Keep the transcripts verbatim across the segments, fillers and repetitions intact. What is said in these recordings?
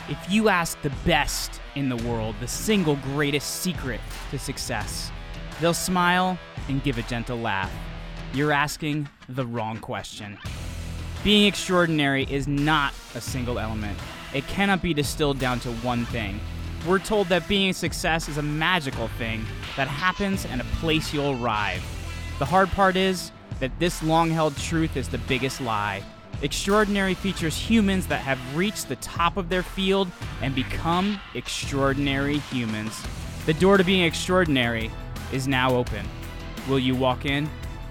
If you ask the best in the world the single greatest secret to success, they'll smile and give a gentle laugh. You're asking the wrong question. Being extraordinary is not a single element. It cannot be distilled down to one thing. We're told that being a success is a magical thing that happens in a place you'll arrive. The hard part is that this long-held truth is the biggest lie. Extraordinary features humans that have reached the top of their field and become extraordinary humans. The door to being extraordinary is now open. Will you walk in?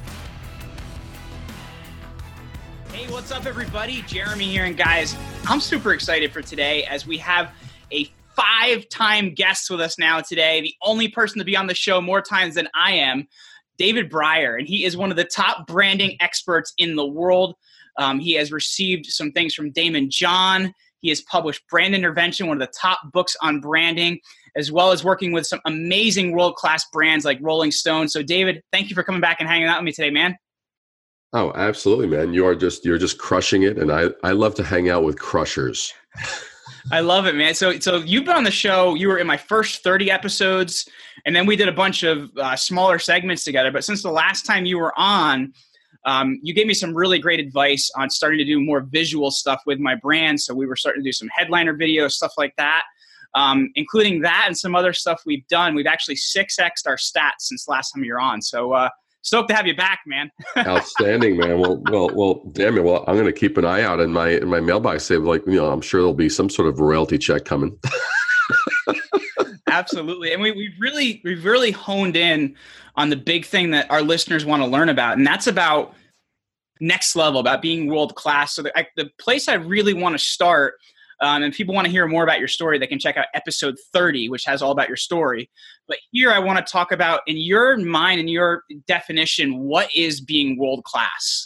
Hey, what's up, everybody? Jeremy here, and guys, I'm super excited for today as we have a five-time guest with us now today, the only person to be on the show more times than I am, David Breyer, and he is one of the top branding experts in the world. Um, he has received some things from Daymond John. He has published Brand Intervention, one of the top books on branding, as well as working with some amazing world-class brands like Rolling Stone. So, David, thank you for coming back and hanging out with me today, man. Oh, absolutely, man. You are just you're just crushing it, and I, I love to hang out with crushers. I love it, man. So so you've been on the show. You were in my first thirty episodes, and then we did a bunch of uh, smaller segments together. But since the last time you were on, um, you gave me some really great advice on starting to do more visual stuff with my brand. So we were starting to do some headliner videos, stuff like that, um, including that and some other stuff we've done. We've actually six X'd our stats since last time you were on. So uh, stoked to have you back, man. Outstanding, man. Well, well, well, damn it. Well, I'm going to keep an eye out in my in my mailbox. Say, like, you know, I'm sure there'll be some sort of royalty check coming. Absolutely, and we we've really we've really honed in on the big thing that our listeners want to learn about, and that's about next level, about being world class. So the I, the place I really want to start. Um, and people want to hear more about your story, they can check out episode thirty, which has all about your story. But here I want to talk about, in your mind, in your definition, what is being world-class?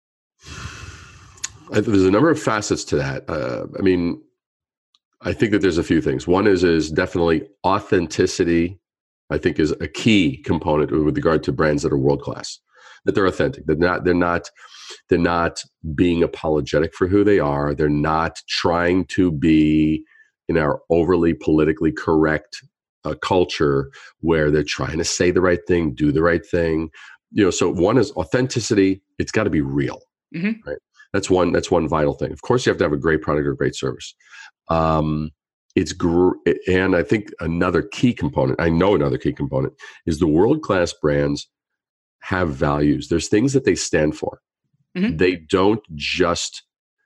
There's a number of facets to that. Uh, I mean, I think that there's a few things. One is is definitely authenticity, I think, is a key component with regard to brands that are world-class, that they're authentic. They're not, they're not, they're not being apologetic for who they are. They're not trying to be in our overly politically correct uh, culture where they're trying to say the right thing, do the right thing. You know, so one is authenticity. It's got to be real, mm-hmm. right? That's one. That's one vital thing. Of course, you have to have a great product or great service. Um, it's gr- and I think another key component. I know another key component is the world-class brands have values. There's things that they stand for. Mm-hmm. They don't just,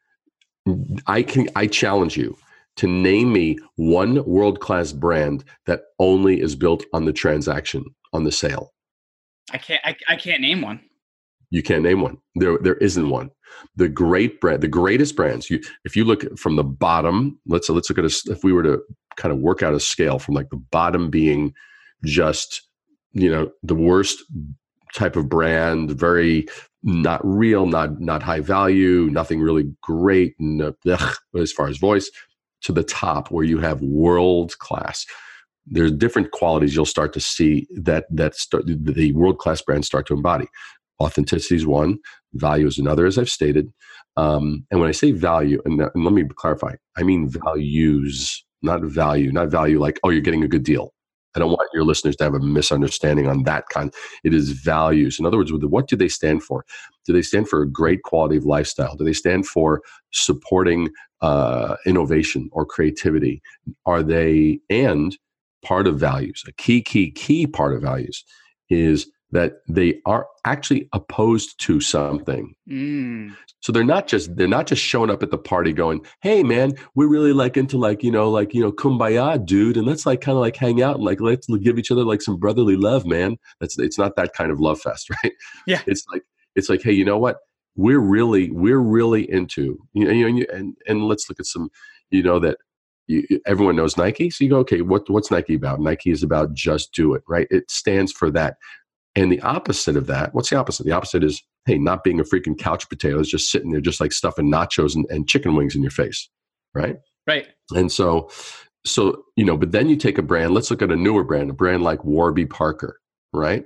I can, I challenge you to name me one world-class brand that only is built on the transaction, on the sale. I can't, I, I can't name one. You can't name one. There, there isn't one. The great brand, the greatest brands, you, if you look from the bottom, let's, let's look at a, if we were to kind of work out a scale from like the bottom being just, you know, the worst type of brand, very not real, not not high value, nothing really great, no, ugh, as far as voice, to the top where you have world class. There's different qualities you'll start to see that that start, the world class brands start to embody. Authenticity is one, value is another, as I've stated. Um, and when I say value, and, and let me clarify, I mean values, not value, not value like, oh, you're getting a good deal. I don't want your listeners to have a misunderstanding on that kind. It is values. In other words, what do they stand for? Do they stand for a great quality of lifestyle? Do they stand for supporting uh, innovation or creativity? Are they, and part of values, a key, key, key part of values is that they are actually opposed to something. Mm. So they're not just they're not just showing up at the party going, "Hey man, we're really like into like, you know, like, you know, kumbaya, dude, and let's like kind of like hang out and like let's give each other like some brotherly love, man." That's it's not that kind of love fest, right? Yeah. It's like it's like, "Hey, you know what? We're really we're really into, you know, you know and and let's look at some, you know, that you, everyone knows Nike. So you go, "Okay, what what's Nike about?" Nike is about just do it, right? It stands for that. And the opposite of that, what's the opposite? The opposite is, hey, not being a freaking couch potato, is just sitting there just like stuffing nachos and, and chicken wings in your face, right? Right. And so, so, you know, but then you take a brand, let's look at a newer brand, a brand like Warby Parker, right?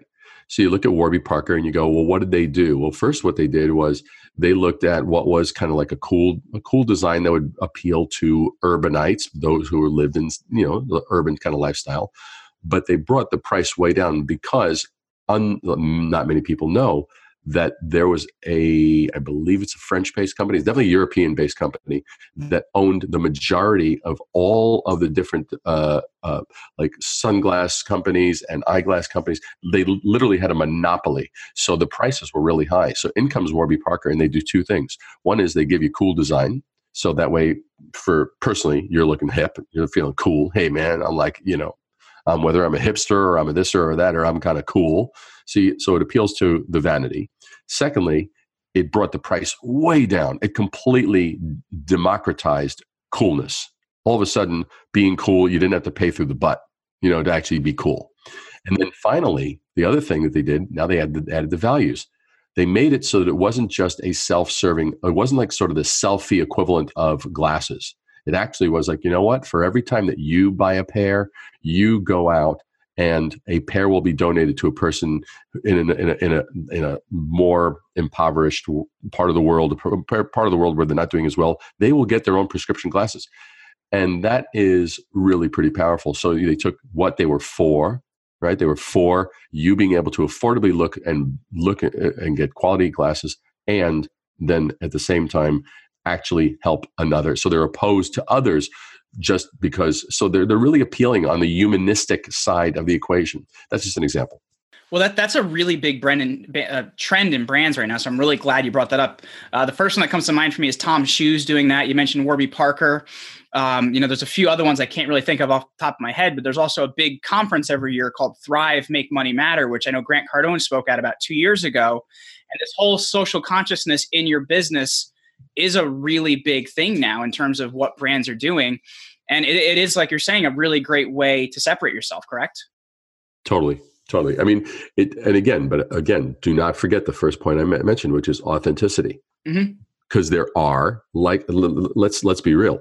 So you look at Warby Parker and you go, well, what did they do? Well, first what they did was they looked at what was kind of like a cool, a cool design that would appeal to urbanites, those who lived in, you know, the urban kind of lifestyle. But they brought the price way down because un, not many people know that there was a, I believe it's a French-based company, it's definitely a European-based company that owned the majority of all of the different uh, uh, like sunglass companies and eyeglass companies. They literally had a monopoly. So the prices were really high. So in comes Warby Parker and they do two things. One is they give you cool design. So that way, for personally, you're looking hip, you're feeling cool. Hey man, I'm like, you know, um, whether I'm a hipster or I'm a this or that, or I'm kind of cool. See, so it appeals to the vanity. Secondly, it brought the price way down. It completely democratized coolness. All of a sudden, being cool, you didn't have to pay through the butt, you know, to actually be cool. And then finally, the other thing that they did, now they added, added the values. They made it so that it wasn't just a self-serving, it wasn't like sort of the selfie equivalent of glasses. It actually was like, you know what, for every time that you buy a pair, you go out and a pair will be donated to a person in a, in a, in a, in a more impoverished part of the world, part of the world where they're not doing as well. They will get their own prescription glasses. And that is really pretty powerful. So they took what they were for, right? They were for you being able to affordably look and look at, and get quality glasses, and then at the same time actually help another. So they're opposed to others just because, so they're, they're really appealing on the humanistic side of the equation. That's just an example. Well, that that's a really big brand in, uh, trend in brands right now. So I'm really glad you brought that up. Uh, the first one that comes to mind for me is Tom Shoes doing that. You mentioned Warby Parker. Um, you know, there's a few other ones I can't really think of off the top of my head, but there's also a big conference every year called Thrive, Make Money Matter, which I know Grant Cardone spoke at about two years ago. And this whole social consciousness in your business is a really big thing now in terms of what brands are doing. And it, it is, like you're saying, a really great way to separate yourself, correct? Totally. Totally. I mean, it, and again, but again, do not forget the first point I mentioned, which is authenticity. Mm-hmm. Because there are, like, let's, let's be real.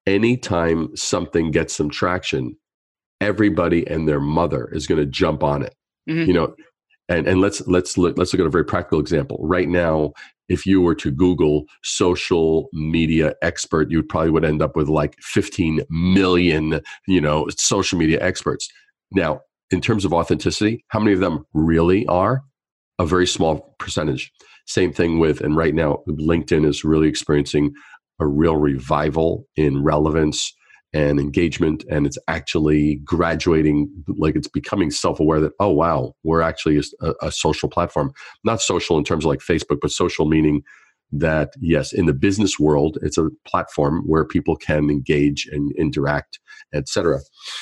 Anytime something gets some traction, everybody and their mother is going to jump on it. Mm-hmm. You know, and, and let's, let's look, let's look at a very practical example. Right now, if you were to Google social media expert, you probably would end up with like fifteen million, you know, social media experts. Now, in terms of authenticity, how many of them really are? A very small percentage. Same thing with, and right now, LinkedIn is really experiencing a real revival in relevance and engagement, and it's actually graduating, like it's becoming self-aware that, oh, wow, we're actually a, a social platform. Not social in terms of like Facebook, but social meaning that, yes, in the business world, it's a platform where people can engage and interact, et cetera.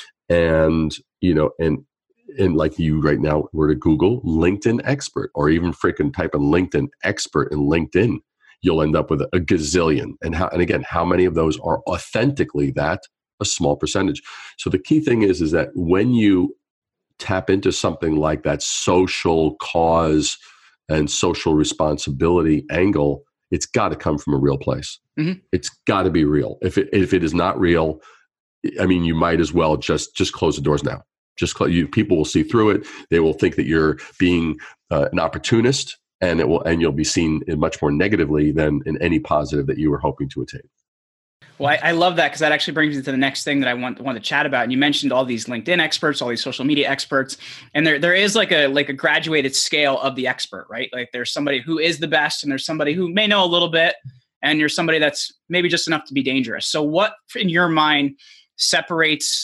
And, you know, and and like you right now were to Google LinkedIn expert, or even freaking type in LinkedIn expert in LinkedIn, you'll end up with a, a gazillion. And how, and again, how many of those are authentically that? A small percentage. So the key thing is, is that when you tap into something like that social cause and social responsibility angle, it's got to come from a real place. Mm-hmm. It's got to be real. If it, if it is not real, I mean, you might as well just, just close the doors now. Just close, you, people will see through it. They will think that you're being uh, an opportunist, and it will, and you'll be seen in much more negatively than in any positive that you were hoping to attain. Well, I, I love that, because that actually brings me to the next thing that I want, want to chat about. And you mentioned all these LinkedIn experts, all these social media experts, and there there is like a like a graduated scale of the expert, right? Like there's somebody who is the best, and there's somebody who may know a little bit, and you're somebody that's maybe just enough to be dangerous. So what, in your mind, separates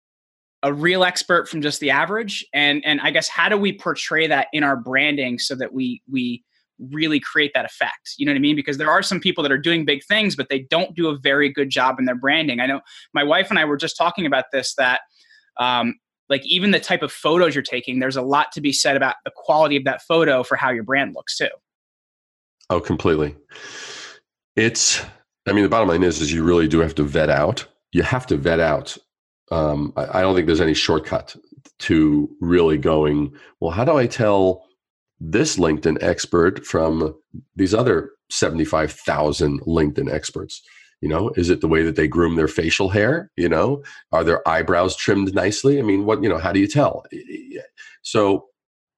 a real expert from just the average? And and I guess, how do we portray that in our branding so that we we really create that effect? You know what I mean? Because there are some people that are doing big things, but they don't do a very good job in their branding. I know my wife and I were just talking about this, that um, like even the type of photos you're taking, there's a lot to be said about the quality of that photo for how your brand looks too. Oh, completely. It's, I mean, the bottom line is, is you really do have to vet out. You have to vet out. Um, I, I don't think there's any shortcut to really going, well, how do I tell this LinkedIn expert from these other seventy-five thousand LinkedIn experts? You know, is it the way that they groom their facial hair? You know, are their eyebrows trimmed nicely? I mean, what, you know, how do you tell? So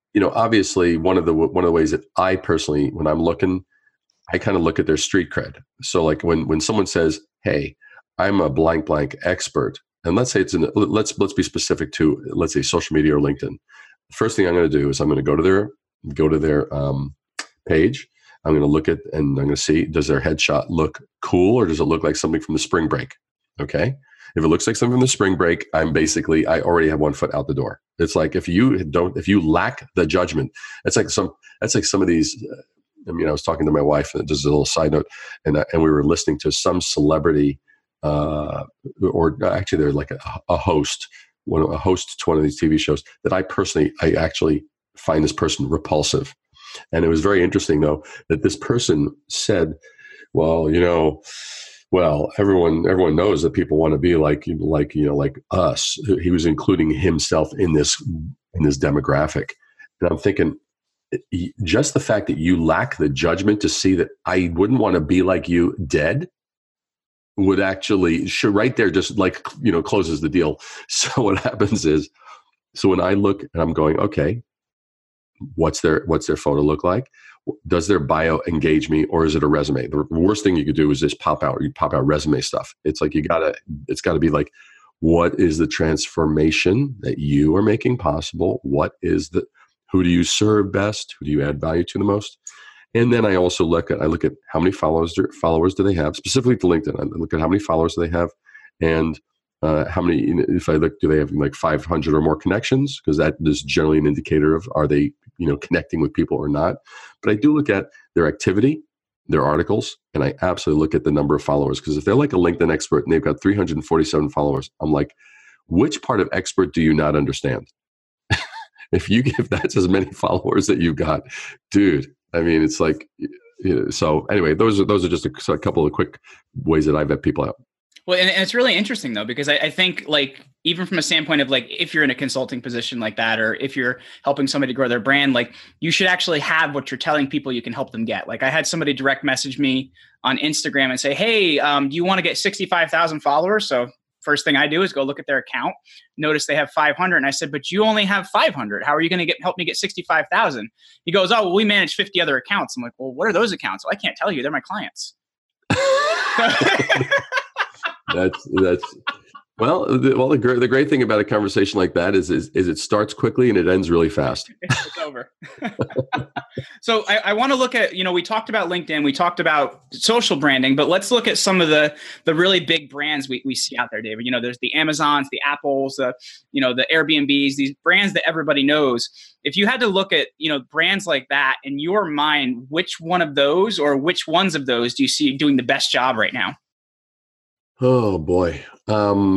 you know, obviously one of the one of the ways that I personally, when I'm looking, I kind of look at their street cred. So like when when someone says, "Hey, I'm a blank blank expert," and let's say it's in, let's let's be specific to, let's say, social media or LinkedIn. First thing I'm going to do is I'm going to go to their go to their um, page. I'm going to look at and I'm going to see, does their headshot look cool or does it look like something from the spring break? Okay. If it looks like something from the spring break, I'm basically, I already have one foot out the door. It's like, if you don't, if you lack the judgment, it's like some, that's like some of these, uh, I mean, I was talking to my wife, and just a little side note, and, uh, and we were listening to some celebrity, uh, or actually they're like a, a host, one a host to one of these T V shows that I personally, I actually find this person repulsive. And it was very interesting, though, that this person said, well, you know, well, everyone everyone knows that people want to be like, like, you know, like us. He was including himself in this, in this demographic. And I'm thinking, just the fact that you lack the judgment to see that I wouldn't want to be like you dead would actually, should right there just like, you know, closes the deal. So what happens is, so when I look and I'm going, okay, what's their what's their photo look like? Does their bio engage me, or is it a resume? The worst thing you could do is just pop out, you pop out resume stuff. It's like, you gotta, it's gotta be like, what is the transformation that you are making possible? What is the, who do you serve best? Who do you add value to the most? And then I also look at, I look at how many followers do, followers do they have, specifically to LinkedIn. I look at how many followers do they have, and uh, how many, if I look, do they have like five hundred or more connections? Because that is generally an indicator of, are they, you know, connecting with people or not? But I do look at their activity, their articles, and I absolutely look at the number of followers. Because if they're like a LinkedIn expert and they've got three hundred forty-seven followers, I'm like, which part of expert do you not understand? If you give that as many followers that you've got, dude, I mean, it's like, you know, so anyway, those are, those are just a, a couple of quick ways that I vet people out. Well, and, and it's really interesting though, because I, I think like, even from a standpoint of like, if you're in a consulting position like that, or if you're helping somebody grow their brand, like you should actually have what you're telling people you can help them get. Like I had somebody direct message me on Instagram and say, hey, um, do you want to get sixty-five thousand followers? So first thing I do is go look at their account, notice they have five hundred. And I said, but you only have five hundred. How are you going to get help me get sixty-five thousand? He goes, oh, well, we manage fifty other accounts. I'm like, well, what are those accounts? Well, I can't tell you. They're my clients. that's, that's, well, the, well, the, gr- the great thing about a conversation like that is, is, is it starts quickly and it ends really fast. It's over. So I, I want to look at, you know, we talked about LinkedIn, we talked about social branding, but let's look at some of the, the really big brands we, we see out there, David. You know, there's the Amazons, the Apples, the, you know, the Airbnbs, these brands that everybody knows. If you had to look at, you know, brands like that in your mind, which one of those or which ones of those do you see doing the best job right now? Oh boy. Um,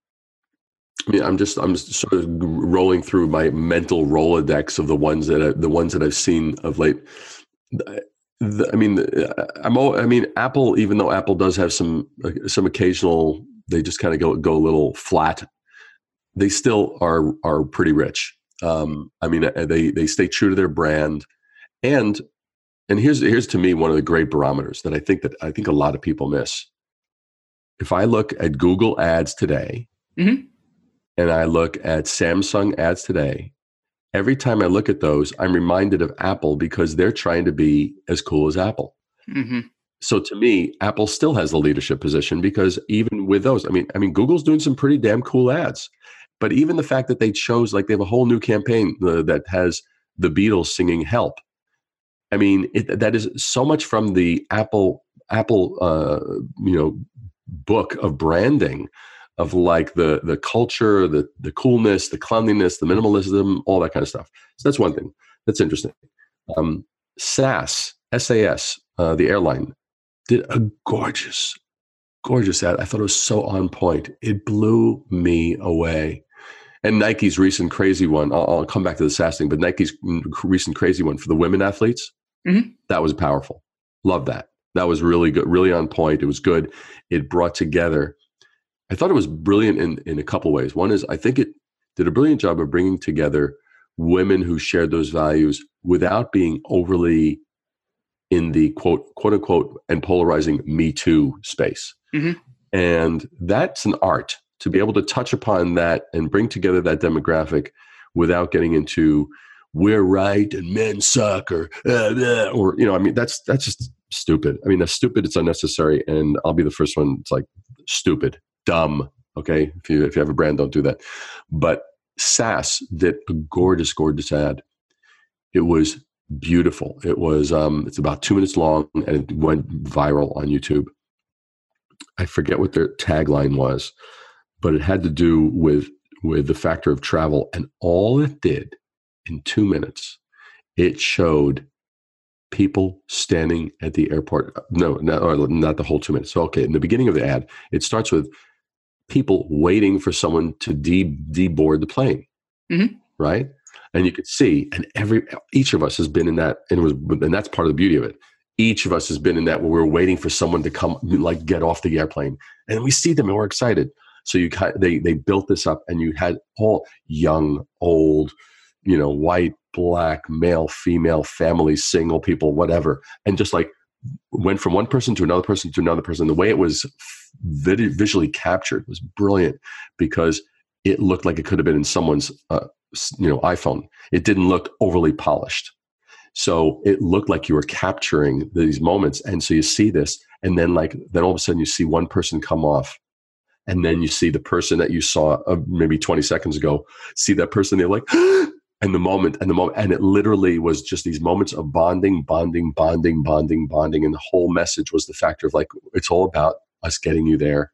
I mean, I'm just, I'm just sort of rolling through my mental Rolodex of the ones that, I, the ones that I've seen of late. The, the, I mean, I'm, I mean, Apple, even though Apple does have some, some occasional, they just kind of go, go a little flat. They still are, are pretty rich. Um, I mean, they, they stay true to their brand. And, and here's, here's to me, one of the great barometers that I think that I think a lot of people miss. If I look at Google ads today, mm-hmm. and I look at Samsung ads today, every time I look at those, I'm reminded of Apple because they're trying to be as cool as Apple. Mm-hmm. So to me, Apple still has the leadership position because even with those, I mean, I mean, Google's doing some pretty damn cool ads. But even the fact that they chose, like they have a whole new campaign uh, that has the Beatles singing "Help." I mean, it, that is so much from the Apple Apple, uh, you know, book of branding, of like the the culture, the the coolness, the cleanliness, the minimalism, all that kind of stuff. So that's one thing that's interesting. Um, S A S, S A S, uh, the airline, did a gorgeous, gorgeous ad. I thought it was so on point. It blew me away. And Nike's recent crazy one, I'll, I'll come back to the S A S thing, but Nike's recent crazy one for the women athletes, mm-hmm. that was powerful. Love that. That was really good, really on point. It was good. It brought together, I thought it was brilliant in, in a couple ways. One is I think it did a brilliant job of bringing together women who shared those values without being overly in the quote, quote unquote, and polarizing Me Too space. Mm-hmm. And that's an art to be able to touch upon that and bring together that demographic without getting into we're right and men suck, or uh, uh, or you know, I mean, that's that's just stupid. I mean, that's stupid. It's unnecessary, and I'll be the first one. It's like stupid, dumb. Okay, if you if you have a brand, don't do that. But S A S did a gorgeous, gorgeous ad. It was beautiful. It was um, it's about two minutes long, and it went viral on YouTube. I forget what their tagline was, but it had to do with with the factor of travel, and all it did in two minutes, it showed people standing at the airport. No, not, or not the whole two minutes. So, okay, in the beginning of the ad, it starts with people waiting for someone to de deboard the plane, mm-hmm. right? And you could see, and every each of us has been in that, and it was, and that's part of the beauty of it. Each of us has been in that where we're waiting for someone to come, like get off the airplane, and we see them and we're excited. So you they they built this up, and you had all young, old, you know, white, black, male, female, families, single people, whatever, and just like went from one person to another person to another person. The way it was vid- visually captured was brilliant, because it looked like it could have been in someone's uh, you know iPhone. It didn't look overly polished. So it looked like you were capturing these moments. And so you see this, and then like, then all of a sudden you see one person come off, and then you see the person that you saw uh, maybe twenty seconds ago, see that person, they're like, and the moment, and the moment, and it literally was just these moments of bonding, bonding, bonding, bonding, bonding. And the whole message was the factor of like, it's all about us getting you there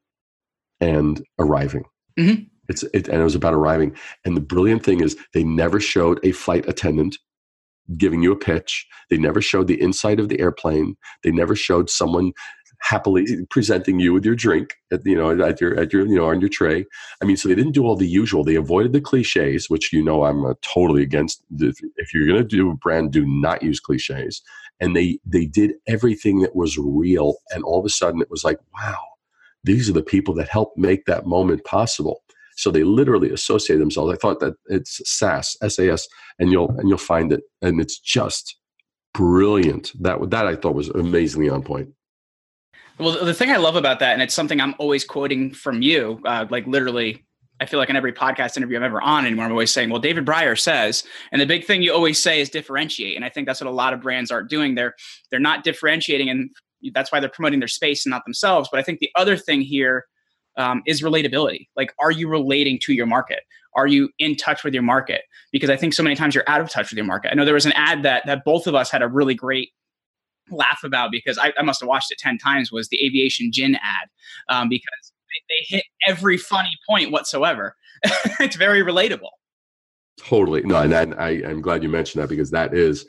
and arriving. Mm-hmm. It's it, and it was about arriving. And the brilliant thing is they never showed a flight attendant giving you a pitch. They never showed the inside of the airplane. They never showed someone happily presenting you with your drink at, you know, at your, at your, you know, on your tray. I mean, so they didn't do all the usual. They avoided the cliches, which, you know, I'm uh, totally against. If you're going to do a brand, do not use cliches. And they, they did everything that was real. And all of a sudden it was like, wow, these are the people that helped make that moment possible. So they literally associate themselves. I thought that it's S A S, S A S, and you'll and you'll find it, and it's just brilliant. That that I thought was amazingly on point. Well, the thing I love about that, and it's something I'm always quoting from you, uh, like literally, I feel like in every podcast interview I'm ever on anymore, I'm always saying, well, David Breyer says, and the big thing you always say is differentiate. And I think that's what a lot of brands aren't doing. They're they're not differentiating, and that's why they're promoting their space and not themselves. But I think the other thing here Um, is relatability. Like, are you relating to your market? Are you in touch with your market? Because I think so many times you're out of touch with your market. I know there was an ad that that both of us had a really great laugh about, because I, I must have watched it ten times, was the aviation gin ad, um, because they, they hit every funny point whatsoever. It's very relatable. Totally. No, and, and I, I'm glad you mentioned that, because that is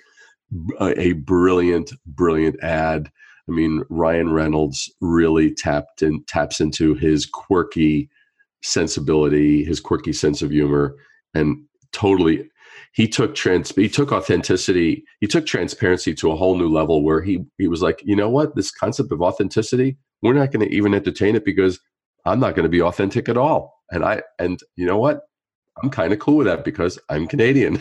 a, a brilliant, brilliant ad. I mean, Ryan Reynolds really tapped in, taps into his quirky sensibility, his quirky sense of humor, and totally, he took trans, he took authenticity, he took transparency to a whole new level, where he he was like, you know what, this concept of authenticity, we're not going to even entertain it, because I'm not going to be authentic at all. And I, and you know what? I'm kind of cool with that, because I'm Canadian.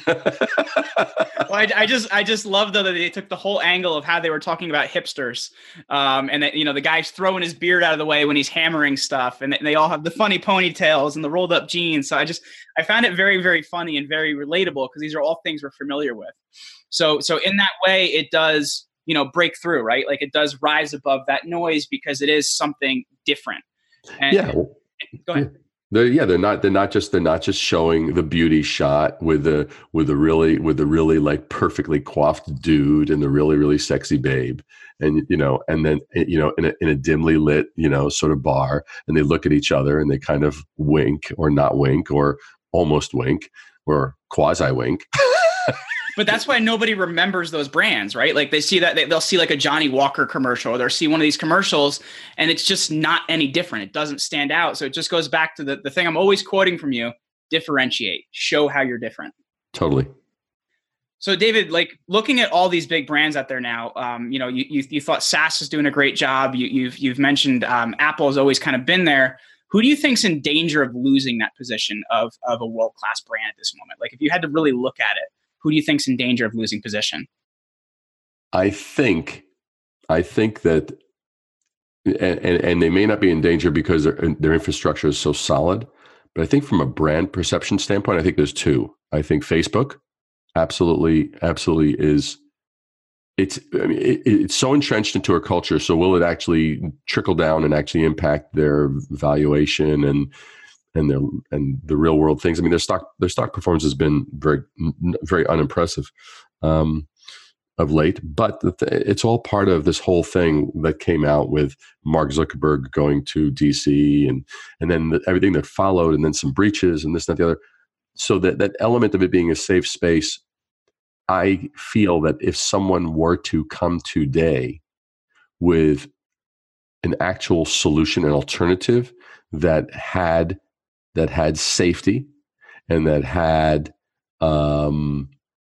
Well, I, I just, I just love though that they took the whole angle of how they were talking about hipsters, um, and that, you know, the guy's throwing his beard out of the way when he's hammering stuff, and they all have the funny ponytails and the rolled up jeans. So I just, I found it very, very funny and very relatable, because these are all things we're familiar with. So, so in that way, it does, you know, break through, right? Like, it does rise above that noise, because it is something different. And, yeah. and, go ahead. Yeah. They're, yeah, they're not. They're not just. They're not just showing the beauty shot with the with the really with the really like perfectly coiffed dude and the really really sexy babe, and you know, and then you know, in a in a dimly lit, you know, sort of bar, and they look at each other and they kind of wink or not wink or almost wink or quasi wink. But that's why nobody remembers those brands, right? Like, they see that, they, they'll see like a Johnny Walker commercial, or they'll see one of these commercials, and it's just not any different. It doesn't stand out. So it just goes back to the, the thing I'm always quoting from you: differentiate, show how you're different. Totally. So David, like, looking at all these big brands out there now, um, you know, you, you you thought S A S is doing a great job. You, you've you've mentioned um, Apple has always kind of been there. Who do you think's in danger of losing that position of of a world-class brand at this moment? Like, if you had to really look at it, who do you think's in danger of losing position? I think, I think that, and, and, and they may not be in danger because their, their infrastructure is so solid, but I think from a brand perception standpoint, I think there's two. I think Facebook, absolutely, absolutely is. It's I mean, it, it's so entrenched into our culture. So will it actually trickle down and actually impact their valuation and and their and the real world things? I mean, their stock their stock performance has been very very unimpressive um, of late. But the th- it's all part of this whole thing that came out with Mark Zuckerberg going to D C and and then the, everything that followed, and then some breaches and this and that, the other. So that that element of it being a safe space, I feel that if someone were to come today with an actual solution, an alternative that had that had safety and that had um,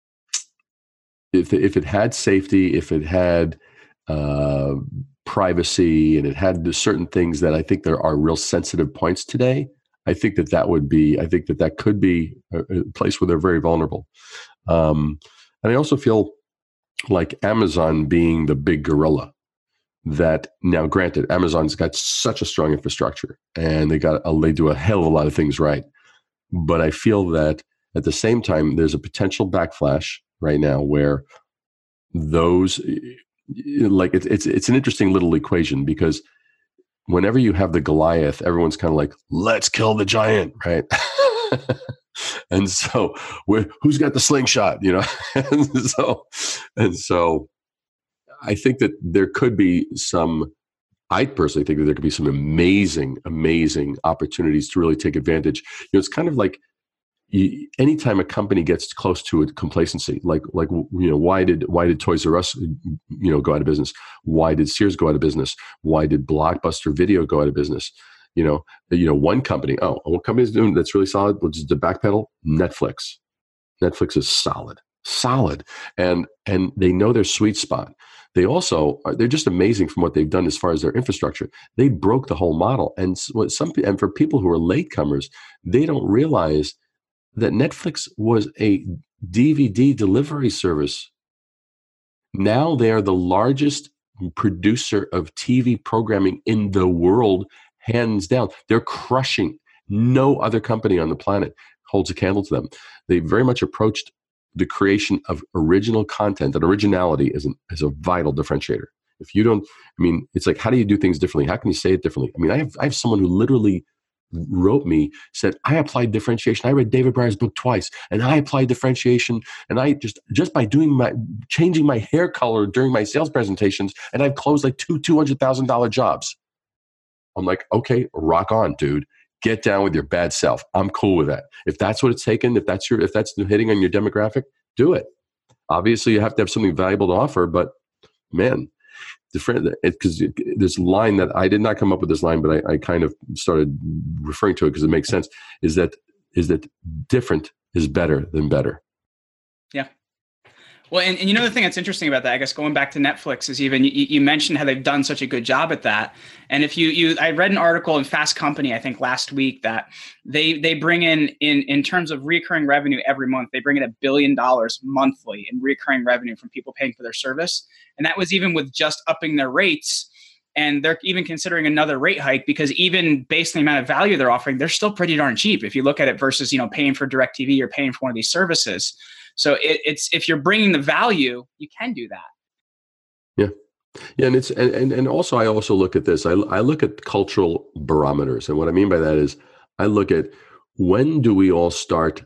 if if it had safety, if it had uh, privacy, and it had the certain things that I think there are real sensitive points today, I think that that would be, I think that that could be a, a place where they're very vulnerable. Um, and I also feel like Amazon being the big gorilla, that now granted, Amazon's got such a strong infrastructure and they got, a, they do a hell of a lot of things right. But I feel that at the same time, there's a potential backflash right now where those, like it's, it's, it's an interesting little equation, because whenever you have the Goliath, everyone's kind of like, let's kill the giant, right? And so we're, who's got the slingshot, you know? and so, and so I think that there could be some, I personally think that there could be some amazing, amazing opportunities to really take advantage. You know, it's kind of like you, anytime a company gets close to a complacency, like, like, you know, why did, why did Toys R Us, you know, go out of business? Why did Sears go out of business? Why did Blockbuster Video go out of business? You know, you know, one company, oh, what company is doing that's really solid, which is the backpedal? Netflix. Netflix is solid, solid. And, and they know their sweet spot. They also are, they're just amazing from what they've done as far as their infrastructure. They broke the whole model. And what some, and for people who are latecomers, they don't realize that Netflix was a D V D delivery service. Now they are the largest producer of T V programming in the world, hands down. They're crushing. No other company on the planet holds a candle to them. They very much approached the creation of original content, and originality is, an, is a vital differentiator. If you don't, I mean, it's like, how do you do things differently? How can you say it differently? I mean, I have, I have someone who literally wrote me, said, I applied differentiation. I read David Breyer's book twice, and I applied differentiation. And I just, just by doing my, changing my hair color during my sales presentations, and I've closed like two two hundred thousand dollars jobs. I'm like, okay, rock on, dude. Get down with your bad self. I'm cool with that. If that's what it's taken, if that's your, if that's hitting on your demographic, do it. Obviously, you have to have something valuable to offer, but man, different. Because this line that I did not come up with this line, but I, I kind of started referring to it because it makes sense. Is that is that different is better than better? Yeah. Well, and, and you know, the thing that's interesting about that, I guess, going back to Netflix, is even you, you mentioned how they've done such a good job at that. And if you, you, I read an article in Fast Company, I think last week, that they, they bring in, in, in terms of recurring revenue every month, they bring in a billion dollars monthly in recurring revenue from people paying for their service. And that was even with just upping their rates. And they're even considering another rate hike, because even based on the amount of value they're offering, they're still pretty darn cheap. If you look at it versus, you know, paying for DirecTV or paying for one of these services. So it, it's, if you're bringing the value, you can do that. Yeah. Yeah. And it's, and, and, and also, I also look at this, I, I look at cultural barometers. And what I mean by that is I look at, when do we all start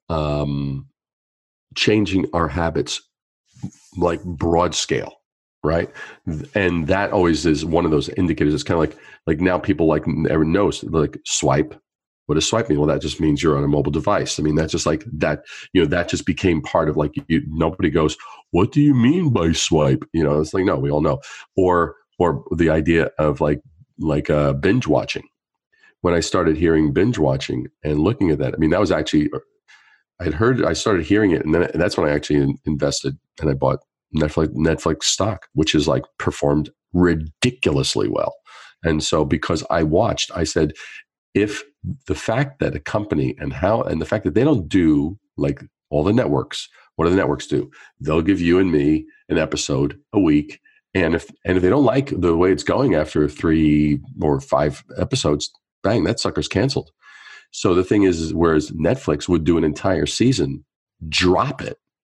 um, changing our habits, like broad scale, right? And that always is one of those indicators. It's kind of like, like now people like never knows, like swipe. What does swipe mean? Well, that just means you're on a mobile device. I mean, that's just like that, you know, that just became part of like, you, nobody goes, what do you mean by swipe? You know, it's like, no, we all know. Or, or the idea of like, like uh, binge watching. When I started hearing binge watching and looking at that, I mean, that was actually, I'd heard, I started hearing it, and then and that's when I actually in, invested and I bought Netflix, Netflix stock, which is like performed ridiculously well. And so because I watched, I said, if the fact that a company and how, and the fact that they don't do like all the networks, what do the networks do? They'll give you and me an episode a week. And if, and if they don't like the way it's going after three or five episodes, bang, that sucker's canceled. So the thing is, is whereas Netflix would do an entire season, drop it,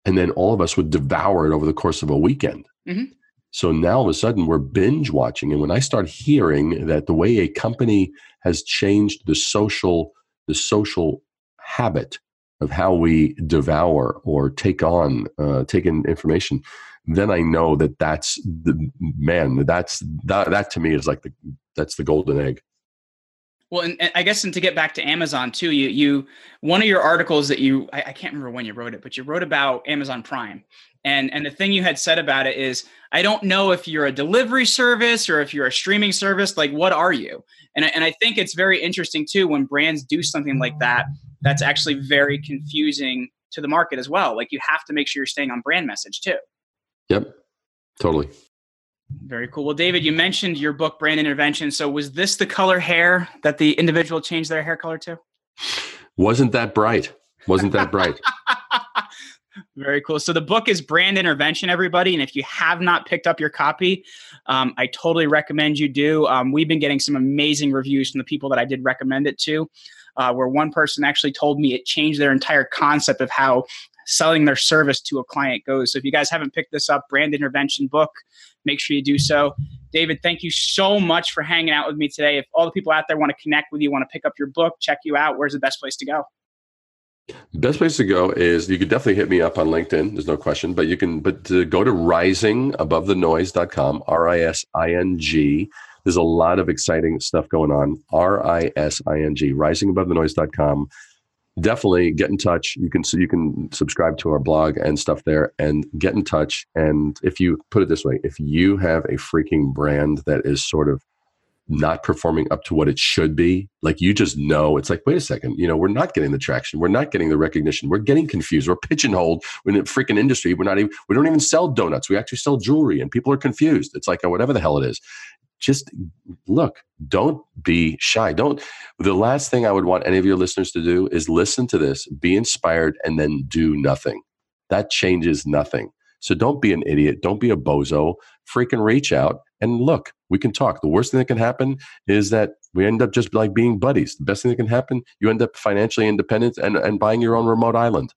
And then all of us would devour it over the course of a weekend. Mm-hmm. So now all of a sudden we're binge watching. And when I start hearing that the way a company has changed the social, the social habit of how we devour or take on, uh, take in information, then I know that that's the man, that's, that, that to me is like the, that's the golden egg. Well, and, and I guess, and to get back to Amazon too, you, you, one of your articles that you, I, I can't remember when you wrote it, but you wrote about Amazon Prime. And, and the thing you had said about it is, I don't know if you're a delivery service or if you're a streaming service, like what are you? And I, and I think it's very interesting too, when brands do something like that, that's actually very confusing to the market as well. Like you have to make sure you're staying on brand message too. Yep, totally. Very cool. Well, David, you mentioned your book, Brand Intervention. So was this the color hair that the individual changed their hair color to? Wasn't that bright? Wasn't that bright? Very cool. So the book is Brand Intervention, everybody. And if you have not picked up your copy, um, I totally recommend you do. Um, we've been getting some amazing reviews from the people that I did recommend it to, uh, where one person actually told me it changed their entire concept of how selling their service to a client goes. So if you guys haven't picked this up, Brand Intervention book, make sure you do so. David, thank you so much for hanging out with me today. If all the people out there want to connect with you, want to pick up your book, check you out, where's the best place to go? The best place to go is, you could definitely hit me up on LinkedIn. There's no question, but you can, but to go to rising above the noise dot com, R I S I N G. There's a lot of exciting stuff going on. R I S I N G, rising above the noise dot com. Definitely get in touch. You can, so you can subscribe to our blog and stuff there and get in touch. And if you put it this way, if you have a freaking brand that is sort of not performing up to what it should be, like you just know, it's like, wait a second, you know, we're not getting the traction. We're not getting the recognition. We're getting confused. We're pigeonholed in a freaking industry. We're not even, we don't even sell donuts. We actually sell jewelry and people are confused. It's like, whatever the hell it is. Just look, don't be shy. Don't, the last thing I would want any of your listeners to do is listen to this, be inspired, and then do nothing. That changes nothing. So don't be an idiot. Don't be a bozo. Freaking reach out and look, we can talk. The worst thing that can happen is that we end up just like being buddies. The best thing that can happen, you end up financially independent and, and buying your own remote island.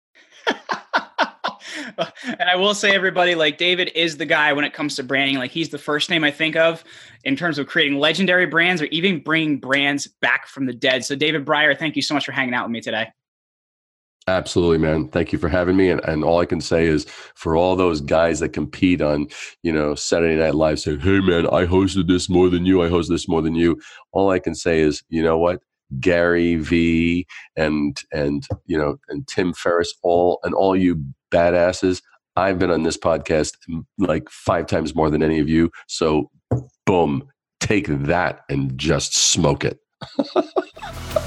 And I will say, everybody, like David is the guy when it comes to branding. Like he's the first name I think of in terms of creating legendary brands or even bringing brands back from the dead. So David Breyer, thank you so much for hanging out with me today. Absolutely, man. Thank you for having me. And, and all I can say is, for all those guys that compete on, you know, Saturday Night Live saying, hey man, I hosted this more than you. I hosted this more than you. All I can say is, you know what? Gary V and, and, you know, and Tim Ferriss, all, and all you badasses. I've been on this podcast like five times more than any of you. So boom, take that and just smoke it.